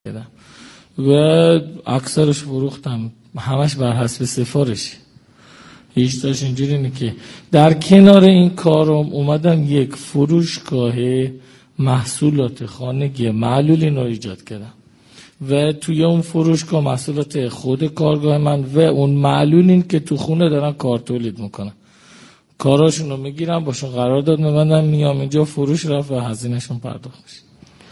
و اکثرش فروختم، همش بر حسب سفارش. هیچ تاش اینجوری اینه که در کنار این کارم اومدم یک فروشگاه محصولات خانگی معلولین رو ایجاد کردم و توی اون فروشگاه محصولات خود کارگاه من و اون معلولین که تو خونه دارن کار تولید میکنن کاراشون رو میگیرم، باشون قرارداد میبندم، میام اینجا فروش رفت و هزینه‌شون پرداخت میشه.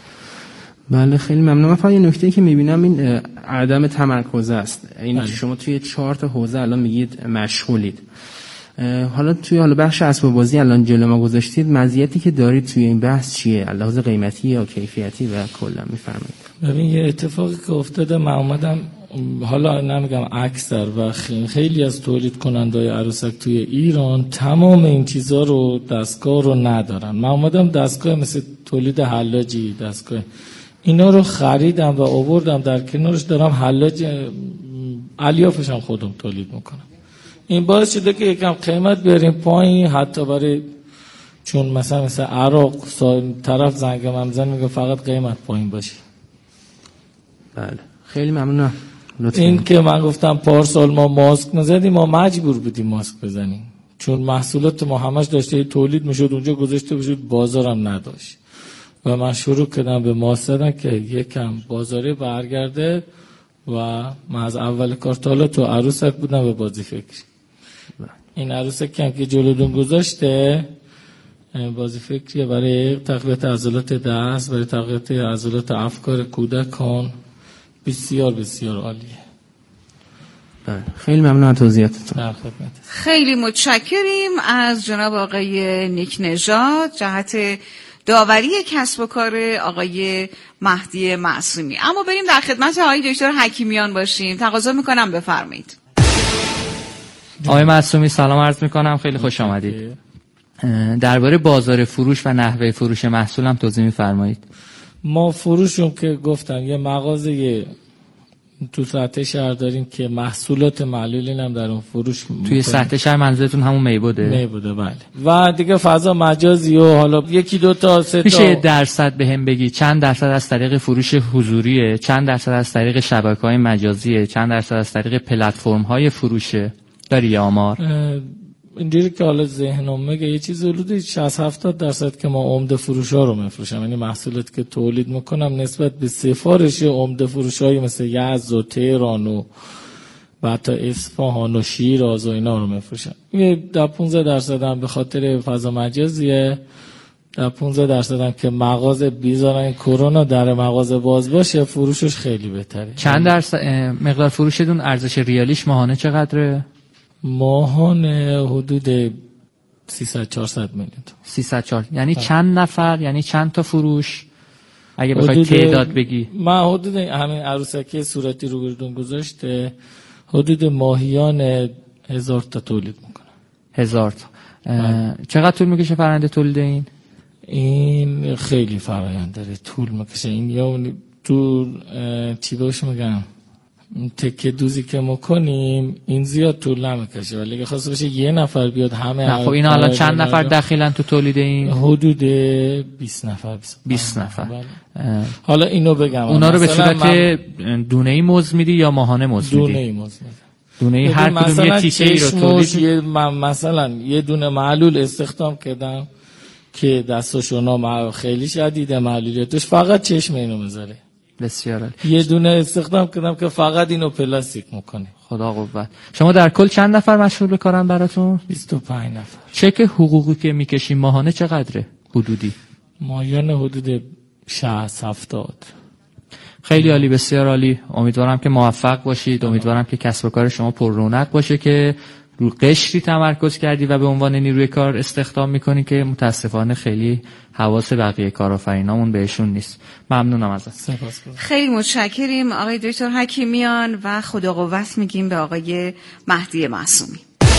بله خیلی ممنونم. من فقط یه نکته‌ای که میبینم این عدم تمرکز است. این شما توی 4 تا حوزه الان میگید مشغولید. حالا توی بخش اسباب بازی الان جلو ما گذاشتید، مزیتی که دارید توی این بحث چیه؟ لحاظ قیمتی یا کیفیتی و کلا میفرمایید. ببین یه اتفاقی که افتاده، من اومدم حالا نمیگم اکثر و خیلی از تولید کننده‌های عروسک توی ایران تمام این چیزا رو دستگاه رو ندارن. من اومدم دستگاه مثل تولید حلاجی، دستگاه اینا رو خریدم و آوردم، در کنارش دارم حلاج الیافش هم خودم تولید میکنم. این باعث شده که یکم قیمت بیاریم پایین، حتی برای چون مثلا عراق طرف زنگ من میزنه میگه فقط قیمت پایین باشه. بله خیلی ممنونم. این که من گفتم پارسال ما ماسک نزدیم، ما مجبور بودیم ماسک بزنیم چون محصولات ما همش داشته تولید میشد اونجا گذاشته بشد، بازارم نداشت و من شروع کردم به ماسک زدن که یکم بازاری برگرده و من از اول کار تا حالا تو عروسک بودم به بازی فکری. این عروسک هم که جلودون گذاشته بازی فکریه برای تقویت عضلات دست، برای تقویت عضلات افکار کودکان، بسیار بسیار عالیه. بله خیلی ممنون از توضیحاتتون. خیلی متشکریم از جناب آقای نیک نژاد جهت داوری کسب و کار آقای مهدی معصومی. اما بریم در خدمت آقای دکتر حکیمیان باشیم. تقاضا میکنم بفرمایید. آقای معصومی سلام عرض میکنم، خیلی خوش آمدید. درباره بازار فروش و نحوه فروش محصولم توضیح میفرمایید. ما فروشون که گفتم یه مغازه تو سطح شهر داریم که محصولات معلولین هم در اون فروش توی سطح شهر منظورتون همون میبوده؟ میبوده بله. و دیگه فضا مجازی و حالا 1 2 تا 3 تا. میشه درصد بهم بگی چند درصد از طریق فروش حضوریه، چند درصد از طریق شبکه‌های مجازیه، چند درصد از طریق پلتفرم‌های فروشه؟ داری یه آمار؟ اینجوری که حالا ذهنم میگه یه چیز حدود 60-70% که ما عمده فروشا رو میفروشم، یعنی محصولات که تولید میکنم نسبت به سفارش عمده فروشایی مثل یزد و تهران و حتی اصفهان و شیراز و اینا رو میفروشم. یه 15% هم به خاطر فضا مجازیه، 15% هم که مغازه بیزارن کرونا در مغازه باز باشه فروشش خیلی بهتره. چند درصد مقدار فروشتون ارزش ریالیش ماهانه چقدره؟ ماهانه حدود 300-400 میلیون. 300-400 یعنی چند نفر، یعنی چند تا فروش اگه بخوای تعداد بگی؟ من حدود همین عروسکی صورتی رو بردون گذاشته حدود ماهیان 1000 تا تولید میکنم. 1000 تا. چقدر طول میکشه فرآیند تولید این خیلی فرآیند داره، طول میکشه. این یا تو چی بهش میگم تکه دوزی که ما کنیم این زیاد طول نمیکشه، ولی اگه خواسته باشه یه نفر بیاد همه. خب اینا الان چند نفر دخیلن تو تولید این؟ حدود 20 نفر. 20 نفر. حالا اینو بگم اونا رو به صورت دونه‌ای مزد میدی یا ماهانه مزد میدی؟ دونه‌ای مزد میدم. دونه‌ای هر کدوم یه تیکه‌ای رو تولید. مثلا یه دونه معلول استخدام کردم که دستاشونا خیلی شدیده معلولیتش، فقط چشم اینو میذاره. بسیار عالی. یه دونه استخدام کردم که فقط اینو پلاستیک میکنه. خدا قوت. شما در کل چند نفر مشغول کارن براتون؟ 25 نفر. چک حقوقی که میکشیم ماهانه چقدره حدودی؟ ماهیانه حدود 60-70. خیلی عالی، بسیار عالی. امیدوارم که موفق باشید. امیدوارم که کسب و کار شما پر رونق باشه که رو قشری تمرکز کردی و به عنوان نیروی کار استخدام میکنی که متاسفانه خیلی حواس بقیه کارآفرینامون بهشون نیست. ممنونم ازت. خیلی متشکریم آقای دکتر حکیمیان و خدا قوت میگیم به آقای مهدی معصومی.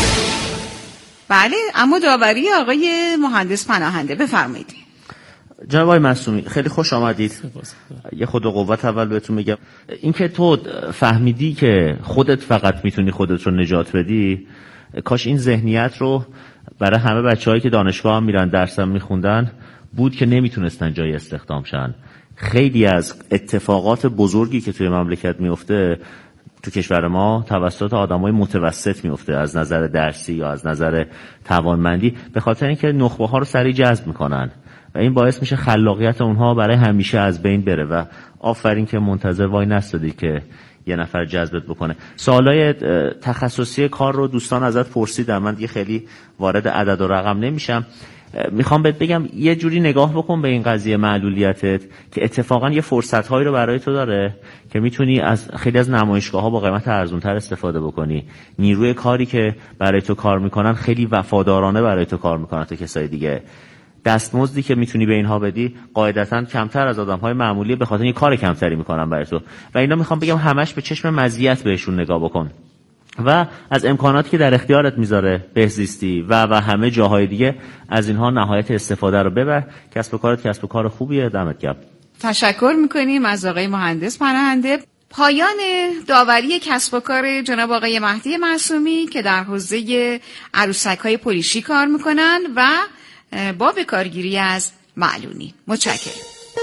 بله اما داوری آقای مهندس پناهنده بفرمایید. جناب آقای معصومی خیلی خوش آمدید. یه خدا قوت اول بهتون میگم، این که تو فهمیدی که خودت فقط میتونی خودت رو نجات بدی، کاش این ذهنیت رو برای همه بچه‌هایی که دانشگاه هم میرن درس هم میخوندن بود که نمیتونستن جای استخدام شن. خیلی از اتفاقات بزرگی که توی مملکت میفته تو کشور ما توسط آدمای متوسط میفته، از نظر درسی یا از نظر توانمندی، به خاطر اینکه نخبه ها رو سریع جذب میکنن و این باعث میشه خلاقیت اونها برای همیشه از بین بره. و آفرین که منتظر وای نستادی که یه نفر جذبت بکنه. سوالای تخصصی کار رو دوستان ازت پرسیدن، من دیگه خیلی وارد عدد و رقم نمیشم. میخوام بهت بگم یه جوری نگاه بکن به این قضیه معلولیتت که اتفاقا یه فرصت هایی رو برای تو داره که میتونی از خیلی از نمایشگاه ها با قیمت ارزونتر استفاده بکنی. نیروی کاری که برای تو کار میکنن خیلی وفادارانه برای تو کار میکنن تا کسای دیگه. دستمزدی که میتونی به اینها بدی قاعدتاً کمتر از آدم‌های معمولی، به خاطر اینکه کار کمتری میکنن برای تو. و اینا میخوام بگم همش به چشم مزیت بهشون نگاه بکن و از امکاناتی که در اختیارت میذاره بهزیستی و همه جاهای دیگه از اینها نهایت استفاده رو ببر. کسب و کارت کسب و کار خوبیه. دمت گرم. تشکر میکنیم از آقای مهندس پناهنده. پایان داوری کسب و کار جناب آقای مهدی معصومی که در حوزه عروسک‌های پولیشی کار میکنن و با بکارگیری از معلولین. متشکرم.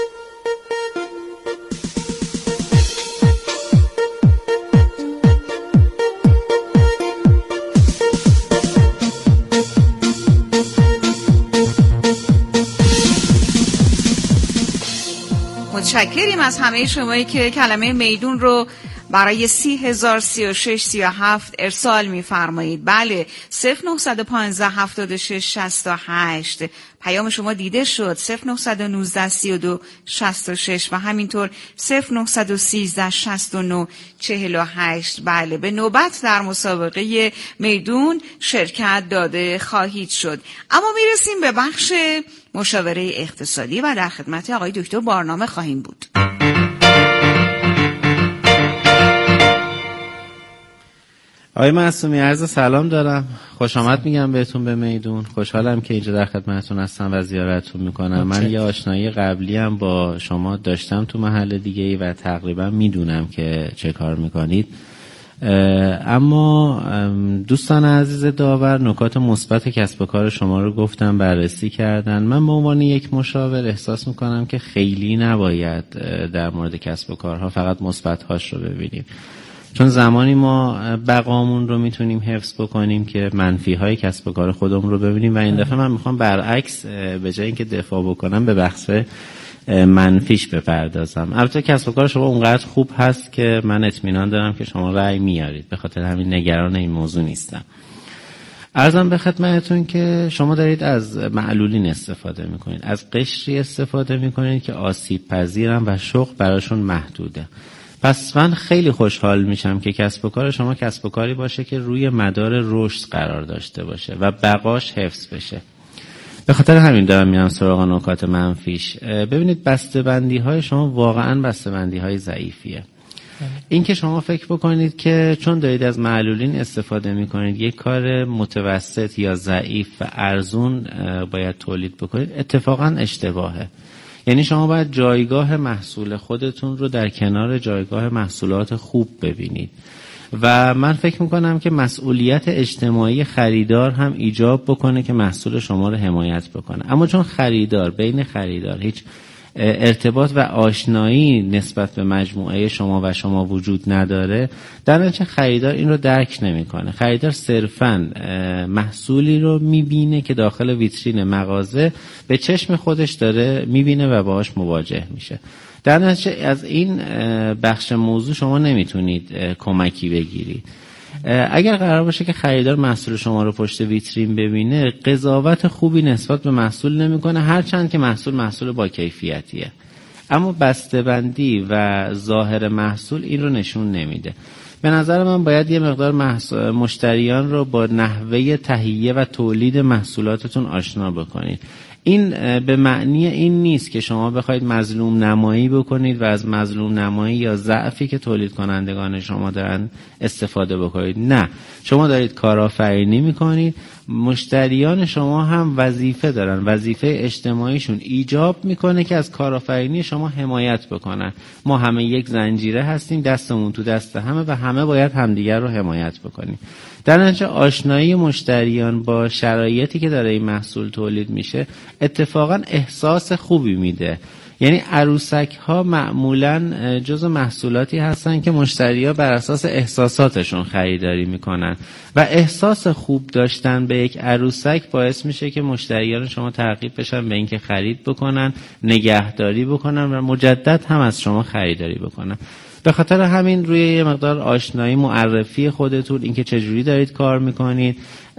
متشکریم از همه شمایی که کلمه میدون رو برای 30,036 ارسال می‌فرمایید. بله 0915 76 68 پیام شما دیده شد. 0919 32 66 و همینطور 0913 69 48. بله به نوبت در مسابقه میدون شرکت داده خواهید شد. اما میرسیم به بخش مشاوره اقتصادی و در خدمت آقای دکتر بارنامه خواهیم بود. آقای معصومی عرض سلام دارم. خوش آمد میگم بهتون به میدون. خوشحالم که اینجا در خدمتتون هستم و زیارتتون میکنم. من یه آشنایی قبلی هم با شما داشتم تو محل دیگه‌ای و تقریبا میدونم که چه کار میکنید. اما دوستان عزیز داور نکات مثبت کسب و کار شما رو گفتم، بررسی کردن. من به عنوان یک مشاور احساس میکنم که خیلی نباید در مورد کسب و کارها فقط مثبت‌هاش رو ببینیم، چون زمانی ما بقامون رو میتونیم حفظ بکنیم که منفی‌های کسب و کار خودمون رو ببینیم. و این دفعه من میخوام برعکس به جای اینکه دفاع بکنم به بخش منفیش بپردازم. البته کسب و کار شما اونقدر خوب هست که من اطمینان دارم که شما رأی میارید، به خاطر همین نگران این موضوع نیستم. عرضم به خدمتتون که شما دارید از معلولین استفاده میکنید، از قشری استفاده میکنید که آسیب پذیرن و شغل براشون محدوده. پس من خیلی خوشحال میشم که کسب و کار شما کسب و کاری باشه که روی مدار رشد قرار داشته باشه و بقاش حفظ بشه. به خاطر همین دارم میرم سراغ نکات منفیش. ببینید بسته‌بندی های شما واقعا بسته‌بندی های ضعیفیه. این که شما فکر بکنید که چون دارید از معلولین استفاده میکنید یک کار متوسط یا ضعیف و ارزون باید تولید بکنید، اتفاقا اشتباهه. یعنی شما باید جایگاه محصول خودتون رو در کنار جایگاه محصولات خوب ببینید. و من فکر میکنم که مسئولیت اجتماعی خریدار هم ایجاب بکنه که محصول شما رو حمایت بکنه. اما چون بین خریدار هیچ ارتباط و آشنایی نسبت به مجموعه شما و شما وجود نداره، در نتیجه خریدار این رو درک نمیکنه. خریدار صرفاً محصولی رو میبینه که داخل ویترین مغازه به چشم خودش داره میبینه و باهاش مواجه میشه. در نتیجه از این بخش موضوع شما نمیتونید کمکی بگیرید. اگر قرار باشه که خریدار محصول شما رو پشت ویترین ببینه، قضاوت خوبی نسبت به محصول نمیکنه، هرچند که محصول با کیفیتیه. اما بسته‌بندی و ظاهر محصول این رو نشون نمیده. به نظر من باید یه مقدار مشتریان رو با نحوه تهیه و تولید محصولاتتون آشنا بکنید. این به معنی این نیست که شما بخواید مظلوم نمایی بکنید و از مظلوم نمایی یا ضعفی که تولید کنندگان شما دارن استفاده بکنید. نه، شما دارید کارآفرینی میکنید، مشتریان شما هم وظیفه دارن، وظیفه اجتماعیشون ایجاب میکنه که از کارآفرینی شما حمایت بکنن. ما همه یک زنجیره هستیم، دستمون تو دست همه و همه باید همدیگر رو حمایت بکنیم. در نتیجه آشنایی مشتریان با شرایطی که داره این محصول تولید میشه اتفاقا احساس خوبی میده. یعنی عروسک ها معمولاً جزو محصولاتی هستن که مشتری‌ها بر اساس احساساتشون خریداری میکنن و احساس خوب داشتن به یک عروسک باعث میشه که مشتریان شما ترغیب بشن به اینکه خرید بکنن، نگهداری بکنن و مجدد هم از شما خریداری بکنن. به خاطر همین روی یه مقدار آشنایی، معرفی خودتون، اینکه چجوری دارید کار میکنید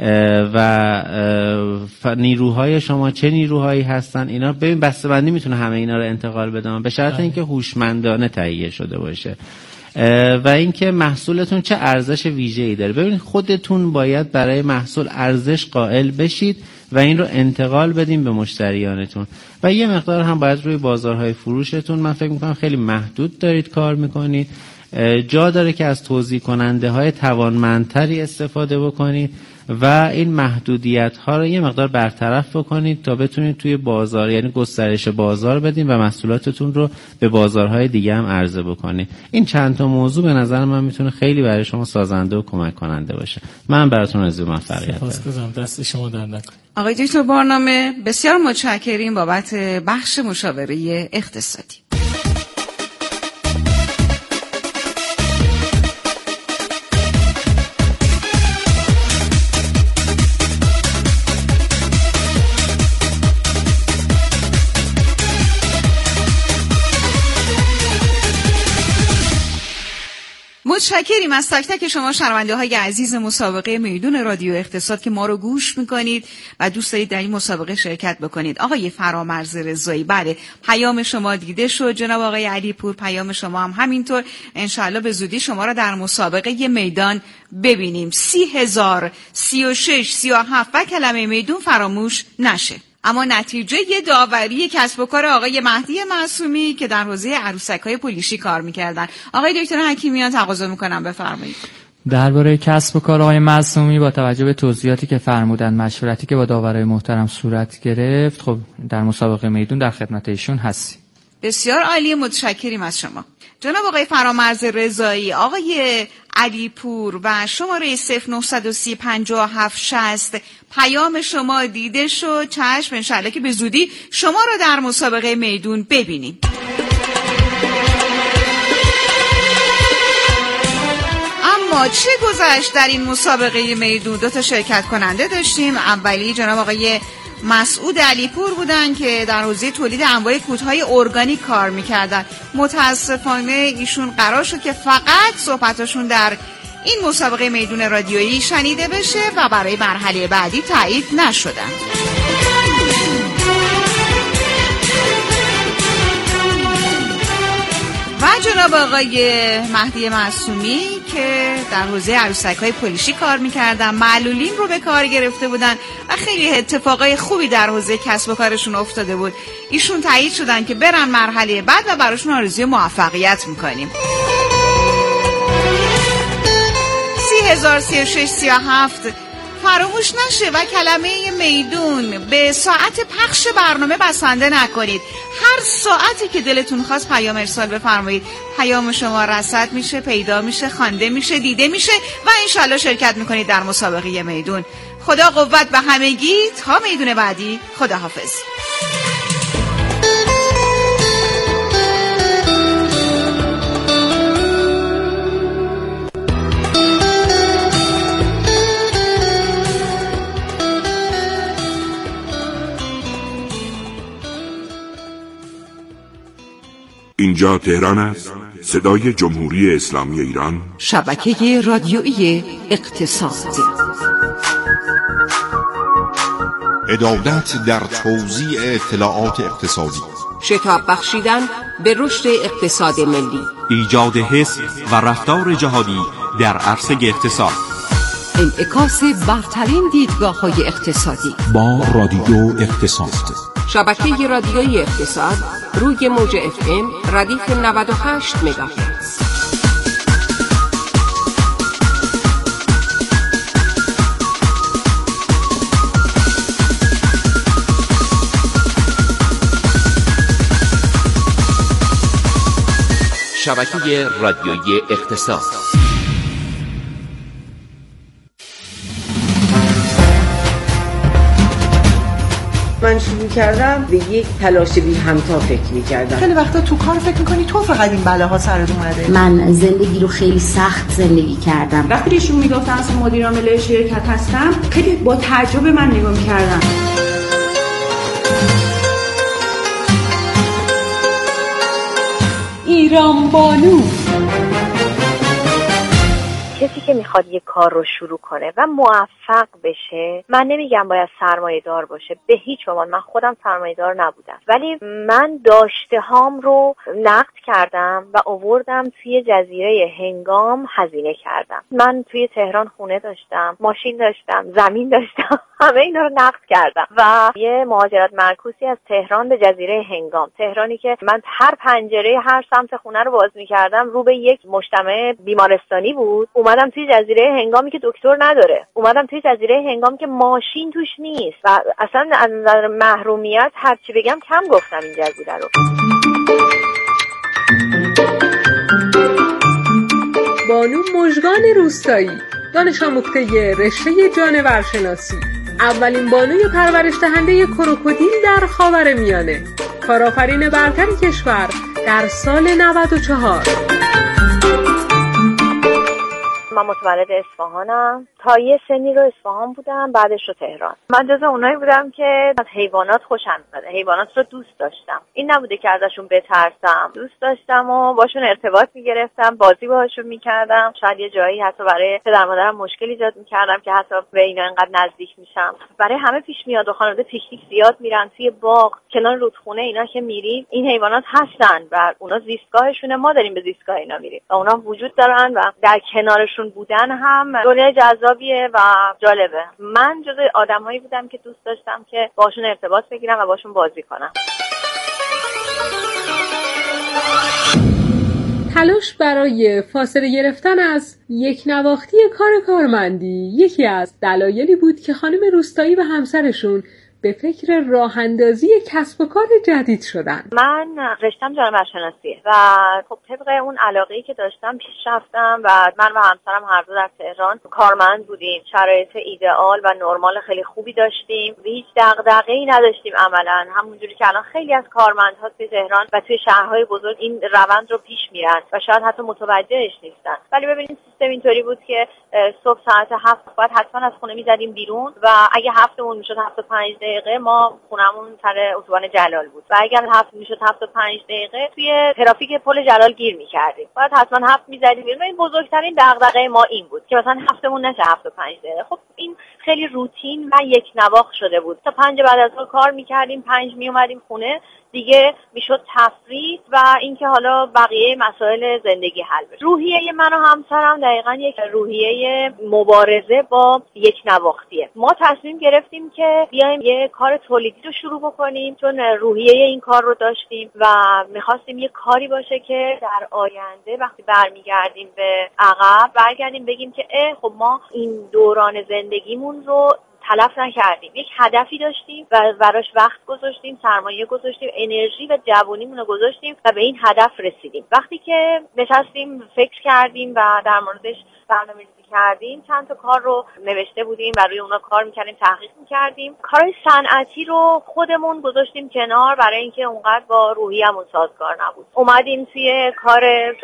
و نیروهای شما چه نیروهایی هستن، اینا ببین بسته‌بندی میتونه همه اینا رو انتقال بده به شرط اینکه هوشمندانه تهیه شده باشه و اینکه محصولتون چه ارزش ویژه‌ای داره. ببینید خودتون باید برای محصول ارزش قائل بشید و این رو انتقال بدیم به مشتریانتون و یه مقدار هم باید روی بازارهای فروشتون، من فکر میکنم خیلی محدود دارید کار میکنید، جا داره که از توزیع کننده های توانمندتری استفاده بکنید و این محدودیت ها رو یه مقدار برطرف بکنید تا بتونید توی بازار، یعنی گسترش بازار بدین و محصولاتتون رو به بازارهای دیگه هم عرضه بکنید. این چند تا موضوع به نظر من میتونه خیلی برای شما سازنده و کمک کننده باشه. من براتون آرزوی موفقیت دارم. دست شما در نکنه. آقای دکتر بارنامه، بسیار متشکریم بابت بخش مشاوره اقتصادی. متشکریم از تک تک شما شنونده های عزیز مسابقه میدون رادیو اقتصاد که ما رو گوش میکنید و دوست دارید در این مسابقه شرکت بکنید. آقای فرامرز رضایی، بله پیام شما دیده شد. جناب آقای علی پور، پیام شما هم همینطور. انشاءالله به زودی شما را در مسابقه میدان ببینیم. 30,000 36 37 و کلمه میدون فراموش نشه. اما نتیجه داوری کسب و کار آقای مهدی معصومی که در حوزه عروسک‌های پولیشی کار می‌کردن. آقای دکتر حکیمیان تقاضا می‌کنم بفرمایید. درباره کسب و کار آقای معصومی با توجه به توضیحاتی که فرمودن، مشورتی که با داورای محترم صورت گرفت، خب در مسابقه میدون در خدمت ایشون هستی. بسیار عالی، متشکریم از شما. جناب آقای فرامرز رضایی، آقای علی پور و شماره 0930 57 60 پیام شما دیده شد. چشم، انشاءالله که به زودی شما رو در مسابقه میدون ببینیم. اما چه گذشت در این مسابقه میدون؟ 2 شرکت کننده داشتیم. اولی جناب آقای مسعود علی پور بودن که در حوزه تولید انواع کودهای ارگانیک کار میکردن. متاسفانه ایشون قرار شد که فقط صحبتاشون در این مسابقه میدون رادیویی شنیده بشه و برای مرحله بعدی تایید نشدن. و جناب آقای مهدی معصومی که در حوزه عروسک‌های پولیشی کار می‌کردن، معلولین رو به کار گرفته بودن و خیلی اتفاقای خوبی در حوزه کسب و کارشون افتاده بود. ایشون تایید شدن که برن مرحله بعد و براشون آرزوی موفقیت می‌کنیم. 30,000 36 37 فراموش نشه و کلمه میدون به ساعت پخش برنامه بسنده نکنید. هر ساعتی که دلتون خواست پیام ارسال بفرمایید. پیام شما رصد میشه، پیدا میشه، خوانده میشه، دیده میشه و انشالله شرکت میکنید در مسابقه میدون. خدا قوت به همگی تا میدون بعدی. خدا حافظ. اینجا تهران است، صدای جمهوری اسلامی ایران، شبکه رادیویی اقتصاد. عدالت در توزیع اطلاعات اقتصادی، شتاب بخشیدن به رشد اقتصاد ملی، ایجاد حس و رفتار جهادی در عرصه اقتصاد، انعکاس برترین دیدگاه‌های اقتصادی با رادیو اقتصاد. شبکه رادیویی اقتصاد روی موج FM ردیف 98 مگاهرتز. شبکه رادیویی اقتصاد. من شروع میکردم به یک تلاش بی همتا فکر میکردم. خیلی وقتا تو کار فکر میکنی تو فقط این بلاها سرت اومده. من زندگی رو خیلی سخت زندگی کردم. وقتی ایشون میگفتن اصلا مدیر عامل شرکت هستم، خیلی با تعجب من نگاه میکردم. ایران بانو. کسی که میخواد یه کار رو شروع کنه و موفق بشه، من نمیگم باید سرمایه دار باشه، به هیچ عنوان. من خودم سرمایه دار نبودم، ولی من داشته هام رو نقد کردم و آوردم توی جزیره هنگام هزینه کردم. من توی تهران خونه داشتم، ماشین داشتم، زمین داشتم، همه اینا رو نقد کردم و یه مهاجرت معکوسی از تهران به جزیره هنگام، تهرانی که من هر پنجره هر سمت خونه رو باز می‌کردم رو به یک مجتمع بیمارستانی بود. اومدم توی جزیره هنگامی که دکتر نداره، اومدم توی جزیره هنگام که ماشین توش نیست و اصلا از نظر محرومیت هر چی بگم کم گفتم این جزیره رو. بانو مژگان روستایی، دانش آموخته رشته جانورشناسی، اولین بانوی پرورش دهنده کروکودیل در خاورمیانه، کارآفرین برتر کشور در سال 94. من متولد اصفهانم، تا یه سنی رو اصفهان بودم، بعدش رو تهران. من جز اونایی بودم که از حیوانات خوشم میاد، حیوانات رو دوست داشتم. این نبوده که ازشون بترسم، دوست داشتم و باشون ارتباط میگرفتم، بازی باهاشون میکردم. شاید یه جایی حتی برای پدر مادرم مشکل ایجاد میکردم که حتی به اینا انقدر نزدیک میشم. برای همه پیش میاد و خانواده پیکنیک زیاد میرن توی باغ، کنار رودخونه، اینا که میریم این حیوانات هستن و اونا زیستگاهشونه، ما داریم به زیستگاه اینا میریم و اونا وجود دارن و در کنارشون بودن هم دنیای جذابیه و جالبه. من جزو آدم‌هایی بودم که دوست داشتم که باشون ارتباط بگیرم و باشون بازی کنم. تلاش برای فاصله گرفتن از یک نواختی کار کارمندی یکی از دلایلی بود که خانم روستایی و همسرشون به فکر راه اندازی کسب و کار جدید شدن. من رشتم جانورشناسیه و خب طبق اون علاقه‌ای که داشتم پیش رفتم و من و همسرم هر دو در تهران کارمند بودیم. شرایط ایدئال و نرمال خیلی خوبی داشتیم. هیچ دغدغه‌ای نداشتیم عملاً، همونجوری که الان خیلی از کارمندها توی تهران و توی شهرهای بزرگ این روند رو پیش میرن و شاید حتی متوجهش نیستن. ولی ببینید سیستم اینطوری بود که صبح ساعت 7 باید حتما از خونه می‌زدیم بیرون و اگه هفتمون میشد 75 دقیقه ما خونمون سر اتوبان جلال بود و اگر هفت میشد 75 دقیقه توی ترافیک پل جلال گیر می‌کردیم. باید حتما هفت می‌زدیم بیرون. این بزرگترین دغدغه ما این بود که مثلا هفتمون نشه 75 دقیقه. خب این خیلی روتین و یک نواخت شده بود. تا 5 بعد از ظهر کار می‌کردیم، 5 میومدیم خونه، دیگه میشد تفریح و اینکه حالا بقیه مسائل زندگی حل بشه. روحیه من و همسرم دقیقاً یک روحیه مبارزه با یک نواختیه. ما تصمیم گرفتیم که بیایم یه کار تولیدی رو شروع بکنیم چون روحیه این کار رو داشتیم و میخواستیم یه کاری باشه که در آینده وقتی برمیگردیم به عقب برگردیم بگیم که خب ما این دوران زندگیمون رو تلف نکردیم، یک هدفی داشتیم و براش وقت گذاشتیم، سرمایه گذاشتیم، انرژی و جوونیمون رو گذاشتیم و به این هدف رسیدیم. وقتی که نشستیم فکر کردیم و در موردش برنامه‌ریزی کردیم، چند تا کار رو نوشته بودیم و روی اونا کار می‌کردیم، تحقیق می‌کردیم. کارهای صنعتی رو خودمون گذاشتیم کنار برای اینکه اونقدر با روحیه‌مون سازگار نبود. اومدیم توی کار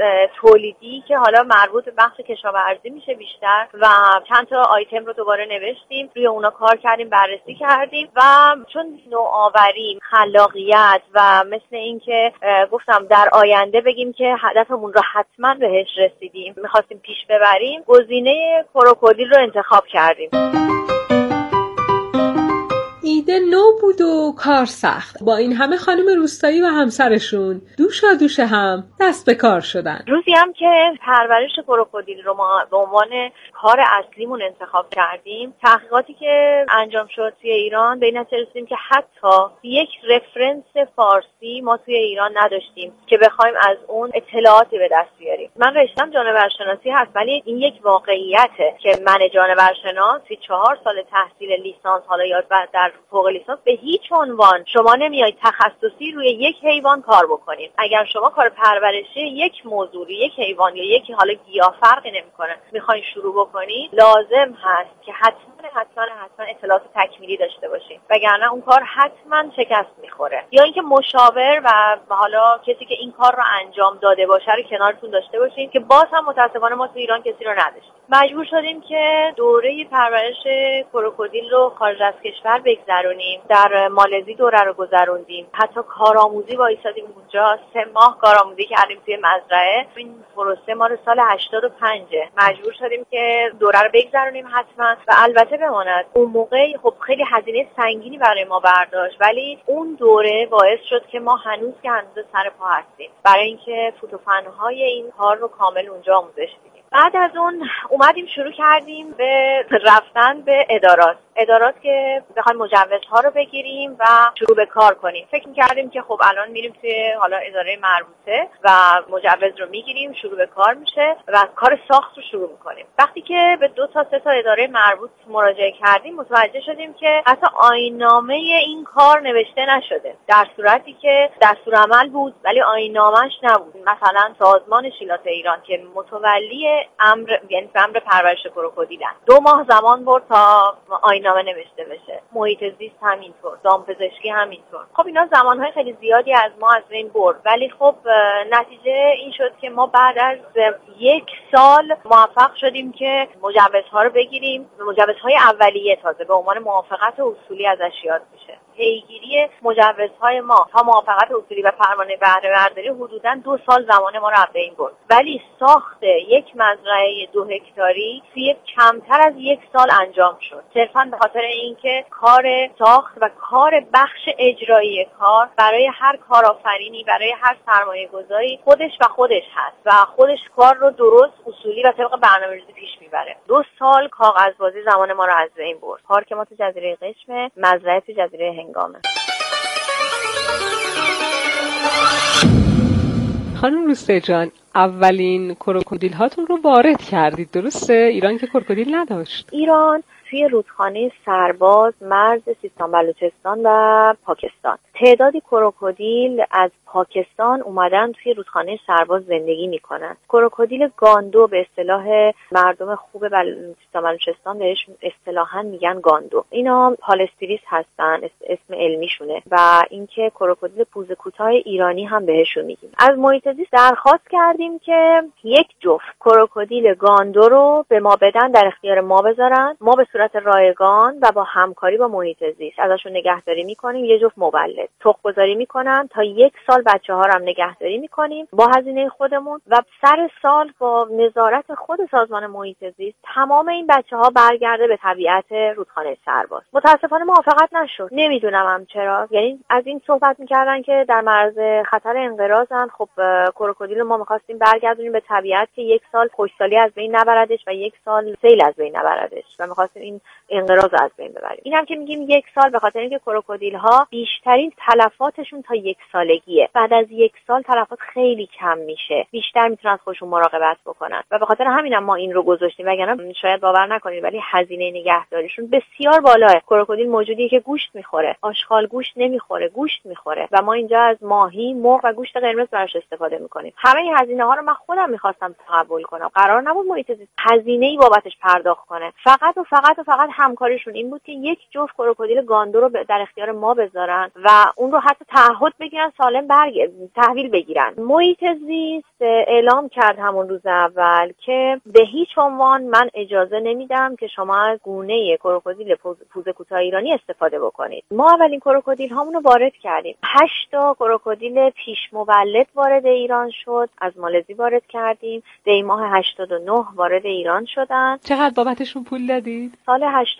تولیدی که حالا مربوط به بخش کشاورزی میشه بیشتر و چند تا آیتم رو دوباره نوشتیم، روی اونا کار کردیم، بررسی کردیم و چون نوآوری، خلاقیت و مثل اینکه گفتم در آینده بگیم که هدفمون رو حتما بهش رسیدیم، می‌خواستیم پیش ببریم، گزینه کروکودیل رو انتخاب کردیم. ایده نو بود و کار سخت. با این همه خانم روستایی و همسرشون دوش هم دست به کار شدن. روزی هم که پرورش کروکودیل رو ما به عنوان کار اصلیمون انتخاب کردیم، تحقیقاتی که انجام شد توی ایران به این نتیجه رسیدیم که حتی یک رفرنس فارسی ما توی ایران نداشتیم که بخوایم از اون اطلاعاتی به دست بیاریم. من رشتم جانورشناسی هست ولی این یک واقعیته که من جانورشناس 4 سال تحصیل لیسانس حالا یا در فوق لیسانس به هیچ عنوان شما نمیایید تخصصی روی یک حیوان کار بکنید. اگر شما کار پرورشی یک موضوع، یک حیوان یا یک حالا گیاه فرقی نمیکنه میخواین شروع بکنید، لازم هست که حتما اطلاعات تکمیلی داشته باشید، وگرنه اون کار حتما شکست میخوره. یا اینکه مشاور و حالا کسی که این کار رو انجام داده باشه رو کنارتون داشته باشید که باز هم متاسفانه ما تو ایران کسی رو نداشتیم. مجبور شدیم که دوره پرورش کروکودیل رو خارج از کشور بگذرونیم. در مالزی دوره رو گذروندیم، حتی کارآموزی وایسادیم اونجا، 3 ماه کارآموزی کردیم توی مزرعه. این پروسه ما رو سال 85 مجبور شدیم که دوره رو بگذرونیم حتما. و البته بماند اون موقع خب خیلی هزینه سنگینی برای ما برداشت، ولی اون دوره باعث شد که ما هنوز سر پا هستیم برای اینکه فوت و فن‌های این کار رو کامل اونجا آموزش دیدیم. بعد از اون اومدیم شروع کردیم به رفتن به ادارات که بخوایم مجوزها رو بگیریم و شروع به کار کنیم. فکر می‌کردیم که خب الان میریم توی حالا اداره مربوطه و مجوز رو میگیریم، شروع به کار میشه و کار ساخت رو شروع میکنیم. وقتی که به 2 تا 3 تا اداره مربوط مراجعه کردیم متوجه شدیم که حتی آیین‌نامه این کار نوشته نشده، در صورتی که دستورالعمل بود ولی آیین‌نامه‌اش نبود. مثلا سازمان شیلات ایران که متولی امر پرورش کروکودیلن 2 ماه زمان برد تا آیین‌نامه نوشته بشه. محیط زیست همینطور، دامپزشکی همینطور. خب اینا زمانهای خیلی زیادی از ما از بین برد، ولی خب نتیجه این شد که ما بعد از 1 سال موفق شدیم که مجوزها رو بگیریم. مجوزهای اولیه تازه به عنوان موافقت اصولی ازش یاد میشه. پیگیری مجوزهای ما تا موافقت اصولی و فرمان بهره برداری حدوداً 2 سال زمان ما رو از بین برد، ولی ساخت یک مزرعه 2 هکتاری کمتر از 1 سال انجام شد، صرفاً به خاطر اینکه کار ساخت و کار بخش اجرایی کار برای هر کارآفرینی، برای هر سرمایه‌گذاری خودش هست و خودش کار رو درست، اصولی و طبق برنامه‌ریزی پیش میبره. 2 سال کاغذبازی زمان ما رو از بین برد. پارک ما تو جزیره قشم، مزرعه تو جزیره هنگامه. خانم روسته جان، اولین کروکودیل هاتون رو وارد کردید، درسته؟ ایران که کروکودیل نداشت. ایران توی رودخانه سرباز مرز سیستان بلوچستان و پاکستان تعدادی کروکودیل از پاکستان اومدن توی رودخانه سرباز زندگی میکنن. کروکودیل گاندو به اصطلاح مردم خوب سیستان بلوچستان بهش اصطلاحاً میگن گاندو. اینا پالستریس هستن، اسم علمیشونه، و اینکه کروکودیل پوزه کوتاه ایرانی هم بهشون میگیم. از محیط زیست درخواست کردیم که 1 جفت کروکودیل گاندو رو به ما بدن، در اختیار ما بذارن. ما به صورت رایگان و با همکاری با محیط زیست ازشون نگهداری میکنیم. 1 جفت مولد تخم‌گذاری میکنن، تا 1 سال بچه‌ها رو هم نگهداری میکنیم با هزینه خودمون و سر سال با نظارت خود سازمان محیط زیست تمام این بچه‌ها برگرده به طبیعت رودخانه سرباز. متاسفانه موافقت نشد. نمیدونم هم چرا. یعنی از این صحبت میکردن که در معرض خطر انقراضن. خب کروکودیل ما می‌خواستیم برگردونیم به طبیعت که 1 سال خشکسالی از بین نبردش و 1 سال سیل از بین نبردش و می‌خواستیم این انقراض از بین ببریم. اینم که میگیم 1 سال به خاطر اینکه کروکودیل‌ها بیشترین تلفاتشون تا 1 سالگیه. بعد از 1 سال تلفات خیلی کم میشه، بیشتر میتونن از خودشون مراقبت بکنن و به خاطر همینم ما این رو گذاشتیم. وگرنه شاید باور نکنید ولی هزینه نگهداریشون بسیار بالاه. کروکودیل موجودیه که گوشت میخوره، آشغال گوشت نمیخوره، گوشت میخوره و ما اینجا از ماهی، مرغ و گوشت قرمز براش استفاده میکنیم. همه این هزینه‌ها رو من خودم میخواستم تقبل کنم. قرار نبود محیط زیست هزینه‌ای بابتش پرداخت کنه. فقط همکاریشون این بود که 1 جفت کروکودیل گاندو رو در اختیار ما بذارن و اون رو حتی تعهد بگیرن سالم تحویل بگیرن. محیط زیست اعلام کرد همون روز اول که به هیچ عنوان من اجازه نمیدم که شما از گونه کروکودیل پوزه کوتاه ایرانی استفاده بکنید. ما اولین کروکودیل هامون رو وارد کردیم. 8 تا کروکودیل پیش مولد وارد ایران شد. از مالزی وارد کردیم. دی ماه 89 وارد ایران شدن. چقدر بابتشون پول دادید؟ سال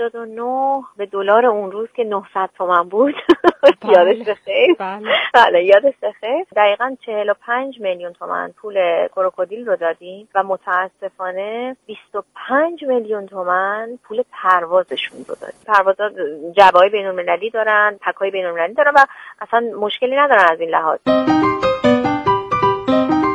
89 به دلار اون روز که 900 تومان بود. یادش بخیر. بله یادش بخیر. دقیقاً 45 میلیون تومان پول کروکودیل رو دادیم و متاسفانه 25 میلیون تومان پول پروازشون رو دادیم. پروازها جوای بین‌المللی دارن، تکای بین‌المللی دارن و اصلا مشکلی ندارن از این لحاظ.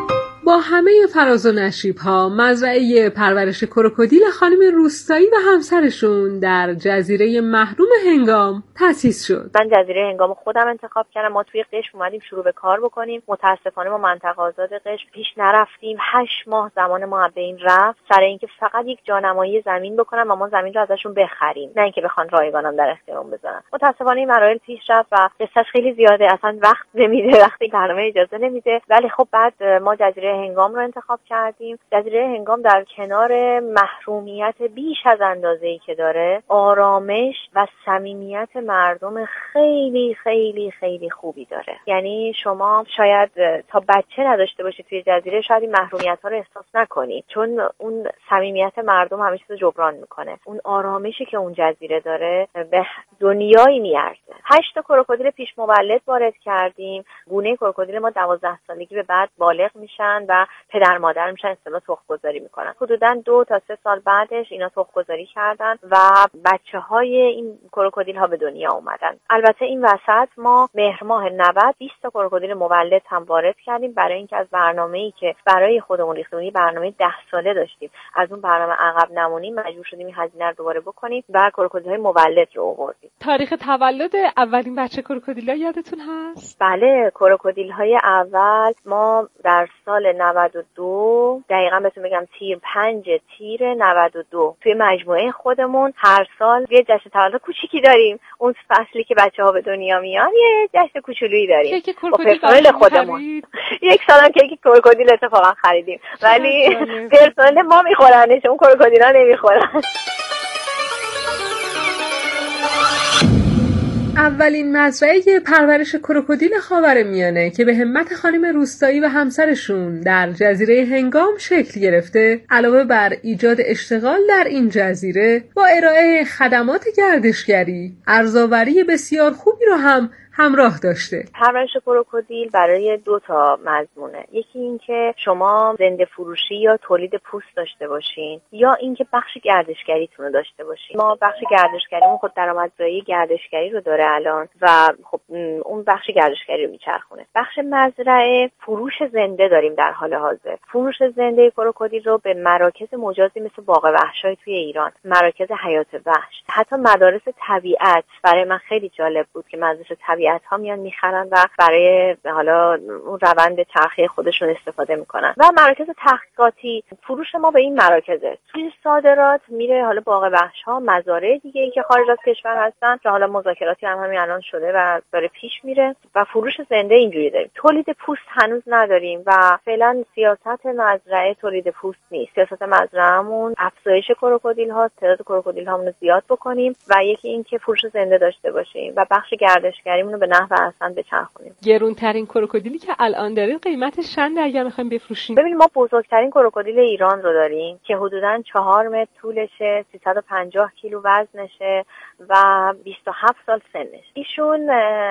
با همه فراز و نشیب‌ها مزرعه پرورش کروکودیل خانم روستایی و همسرشون در جزیره محروم هنگام تأسیس شد. من جزیره هنگام خودم انتخاب کردم. ما توی قشم اومدیم شروع به کار بکنیم. متاسفانه ما منطقه آزاد قشم پیش نرفتیم. 8 ماه زمان ما به این رفت سر اینکه فقط یک جانمایی زمین بکنن و ما زمین رو ازشون بخریم، نه اینکه بخوان رایگانم در اختیارمون بذارن. متاسفانه این مراحل پیش رفت و قصهش خیلی زیاده، اصلا وقت نمیده، وقتی برنامه اجازه نمیده. ولی خب بعد ما جزیره هنگام رو انتخاب کردیم. جزیره هنگام در کنار محرومیت بیش از اندازه‌ای که داره، آرامش و صمیمیت مردم خیلی خیلی خیلی خوبی داره. یعنی شما شاید تا بچه نداشته باشید توی جزیره، شاید این محرومیت‌ها رو احساس نکنید، چون اون صمیمیت مردم همه چیزو جبران میکنه. اون آرامشی که اون جزیره داره به دنیایی میارزه. 8 تا کروکودیل پیش مولد وارد کردیم. گونه کروکودیل ما 12 سالگی به بعد بالغ میشن و پدر مادر میشن، اصطلاح تخم‌گذاری میکنن. حدوداً 2 تا 3 سال بعدش اینا تخم‌گذاری کردن و بچه‌های این کروکودیل ها به دنیا اومدن. البته این وسط ما مهر ماه 90 20 تا کروکودیل مولد هم وارد کردیم، برای اینکه از برنامه‌ای که برای خودمون ریختیم، برنامه 10 ساله داشتیم، از اون برنامه عقب نمونیم، مجبور شدیم این هزینه رو دوباره بکنیم و کروکودیل‌های مولد رو آوردیم. تاریخ تولد اولین بچه کروکودیلا یادتون هست؟ بله، کروکودیل‌های اول ما در سال 92 دقیقاً بهتون بگم تیر 5 تیر 92 توی مجموعه خودمون هر سال یه جشن تولد کوچیکی داریم. اون فصلی که بچه‌ها به دنیا میان یه جشن کوچولویی داریم. کیک کروکودیل خودمون. یک سالم کیک کروکودیل اتفاقا خریدیم. ولی پرسنل ما میخورنش، اون کروکودیلا نمیخورن. اولین مزرعه پرورش کروکودیل خاورمیانه که به همت خانم روستایی و همسرشون در جزیره هنگام شکل گرفته، علاوه بر ایجاد اشتغال در این جزیره، با ارائه خدمات گردشگری، ارزآوری بسیار خوبی رو هم همراه داشته. پرورش کروکودیل برای 2 تا مضمونه. یکی این که شما زنده فروشی یا تولید پوست داشته باشین، یا اینکه بخش گردشگریتون رو داشته باشین. ما بخش گردشگریمون خود درآمدزایی گردشگری رو داره الان و خب اون بخش گردشگری رو میچرخونه. بخش مزرعه فروش زنده داریم در حال حاضر. فروش زنده کروکودیل رو به مراکز مجازی مثل باغ وحشای توی ایران، مراکز حیات وحش، حتی مدارس طبیعت. برای من خیلی جالب بود که مدارس طبیعت ها میان میخرن و برای حالا اون روند چرخه خودشون استفاده میکنن. و مراکز تحقیقاتی، فروش ما به این مراکزه. توی صادرات میره حالا باغ وحش ها، مزارع دیگه ای که خارج از کشور هستن که حالا مذاکراتی هم همین الان شده و داره پیش میره، و فروش زنده اینجوری داریم. تولید پوست هنوز نداریم و فعلا سیاست مزرعه تولید پوست نیست. سیاست مزرعه‌مون افزایش کروکودیل ها، تعداد کروکودیل هامون رو زیاد بکنیم و یکی این که فروش زنده داشته باشیم و بخش گردشگریمون رو به نحو احسن بچرخونیم. گرونترین کروکودیلی که الان دارین قیمتش چنده اگر بخوایم بفروشیم؟ ببینید ما بزرگترین کروکودیل ایران رو داریم که حدوداً 4 متر طولشه، 350 کیلو وزنشه و 27 سال سنش. ایشون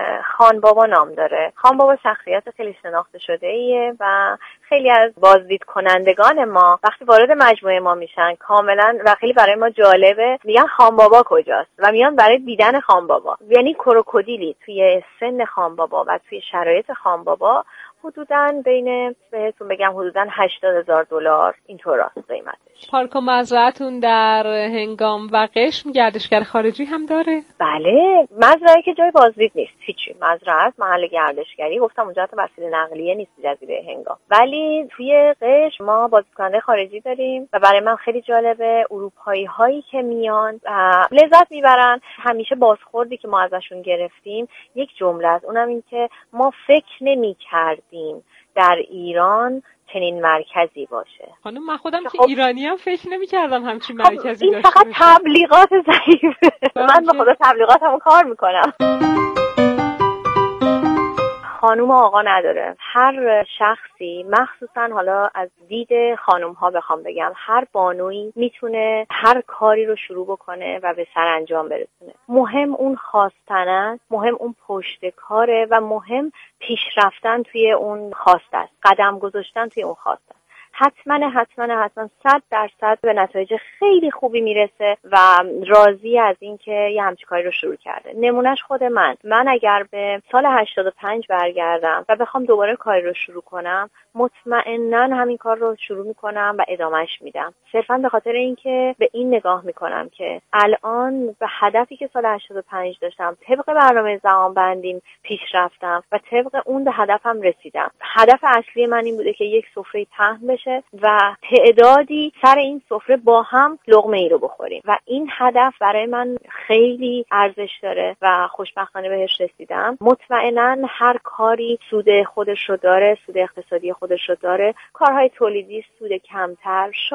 خان بابا نام داره. خان بابا شخصیت خیلی شناخته شده ایه و خیلی از بازدید کنندگان ما وقتی وارد مجموعه ما میشن کاملا و خیلی برای ما جالبه، میگن خان بابا کجاست و میان برای دیدن خان بابا. یعنی کروکودیلی توی سن خان بابا و توی شرایط خان بابا حدوداً بین بهتون بگم حدوداً $80,000 اینطور است قیمتش. پارک و مزرعتون در هنگام و قشم گردشگر خارجی هم داره؟ بله، مزرعه که جای بازدید نیست، هیچی. مزرعه است، محل گردشگری. گفتم اونجا تا وسیله نقلیه نیست جزیره هنگام. ولی توی قشم ما بازدیدکننده خارجی داریم و برای من خیلی جالبه اروپایی هایی که میان لذت میبرن. همیشه بازخوردی که ما ازشون گرفتیم یک جمله است، اونم این که ما فکر نمی‌کردیم در ایران چنین مرکزی باشه. خانم من خودم که ایرانی هم فکر نمی‌کردم همچین مرکزی داشته این فقط تبلیغات ضعیفه. من به خدا تبلیغاتمو کار میکنم. خانوم آقا نداره. هر شخصی، مخصوصا حالا از دید خانوم ها بخوام بگم، هر بانویی میتونه هر کاری رو شروع بکنه و به سرانجام برسونه. مهم اون خواستن است، مهم اون پشت کاره و مهم پیشرفتن توی اون خواست است، قدم گذاشتن توی اون خواست است. حتما 100% به نتایج خیلی خوبی میرسه و راضی از این که یه همچین کاری رو شروع کرده. نمونهش خود من اگر به سال 85 برگردم و بخوام دوباره کاری رو شروع کنم، مطمئناً همین کار رو شروع میکنم و ادامهش میدم، صرفاً به خاطر اینکه به این نگاه میکنم که الان به هدفی که سال 85 داشتم طبق برنامه زمانبندیم پیش رفتم و طبق اون به هدفم رسیدم. هدف اصلی من این بوده که یک سفره پهن بشه و تعدادی سر این سفره با هم لقمه ای رو بخوریم و این هدف برای من خیلی ارزش داره و خوشبختانه بهش رسیدم. مطمئناً هر کاری سود خودش رو داره، سود اقتصادی خودش رو داره. کارهای تولیدی سود کمتر